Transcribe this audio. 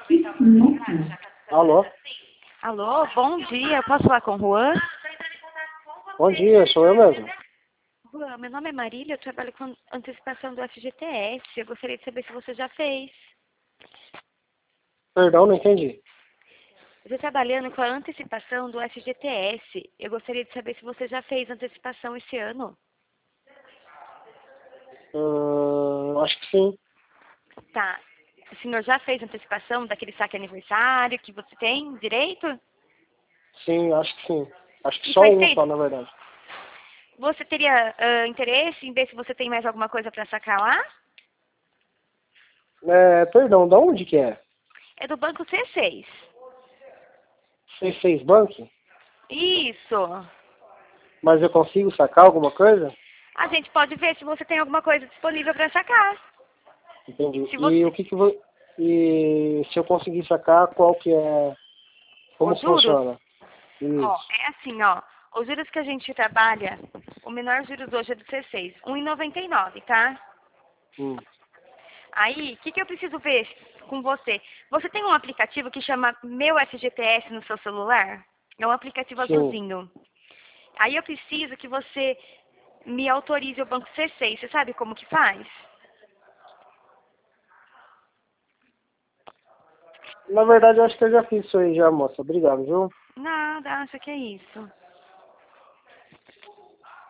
Alô? Alô, bom dia. Eu posso falar com o Juan? Bom dia, sou eu mesmo. Juan, meu nome é Marília, eu trabalho com antecipação do FGTS. Eu gostaria de saber se você já fez. Perdão, não entendi. Eu estou trabalhando com a antecipação do FGTS. Eu gostaria de saber se você já fez antecipação esse ano. Acho que sim. Tá. O senhor já fez antecipação daquele saque aniversário que você tem direito? Sim, acho que sim. Acho que E só foi um feito? só, na verdade. Você teria interesse em ver se você tem mais alguma coisa para sacar lá? Perdão, da onde que é? É do Banco C6. C6 Bank? Isso. Mas eu consigo sacar alguma coisa? A gente pode ver se você tem alguma coisa disponível para sacar. Entendi. Se E você... o que que E se eu conseguir sacar, qual que é... Como Os juros? funciona? Ó, Isso. é assim, ó. Os juros que a gente trabalha, o menor juros hoje é do C6, 1,99, tá? Hum, Aí, o que, que eu preciso ver com você? Você tem um aplicativo que chama Meu FGTS no seu celular? É um aplicativo sim. azulzinho. Aí eu preciso que você me autorize o Banco C6. Você sabe como que faz? Na verdade, eu acho que eu já fiz isso aí já, moça. Obrigado, viu? Nada, acha que é isso.